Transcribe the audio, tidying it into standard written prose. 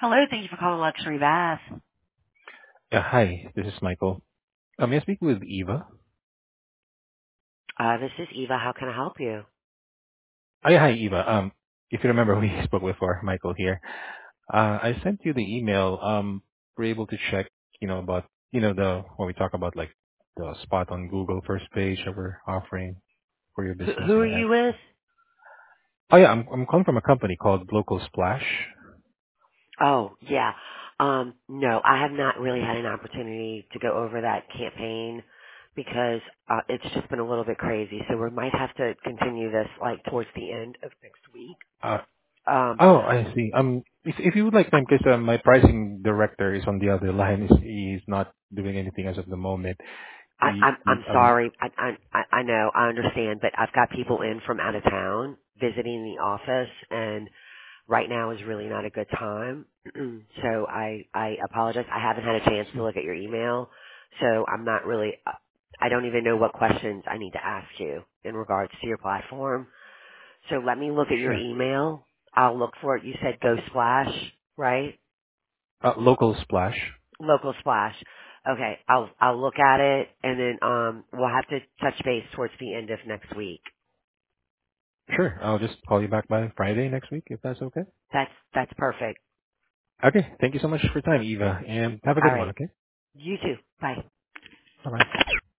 Hello, thank you for calling Luxury Bath. Yeah, hi, this is Michael. May I speak with Eva? This is Eva. How can I help you? Oh, yeah, hi, Eva. If you remember, we spoke before, Michael here. I sent you the email. We're able to check, about, when we talk about like the spot on Google first page that we're offering for your business Who are and you that. with? Oh yeah, I'm calling from a company called Local Splash. Oh, yeah. No, I have not really had an opportunity to go over that campaign because it's just been a little bit crazy. So we might have to continue this like towards the end of next week. Uh, Um, oh, I see. If you would like time, because my pricing director is on the other line, he's not doing anything as of the moment. I'm sorry. I know. I understand, but I've got people in from out of town visiting the office, and right now is really not a good time. So I apologize. I haven't had a chance to look at your email, so I'm not really. I don't even know what questions I need to ask you in regards to your platform. So let me look at your Sure. email. I'll look for it. You said Go Splash, right? Local Splash. Local Splash. Okay, I'll look at it, and then we'll have to touch base towards the end of next week. Sure. I'll just call you back by Friday next week, if that's okay. That's perfect. Okay. Thank you so much for your time, Eva, and have a All good one, right. okay? You too. Bye. Bye-bye.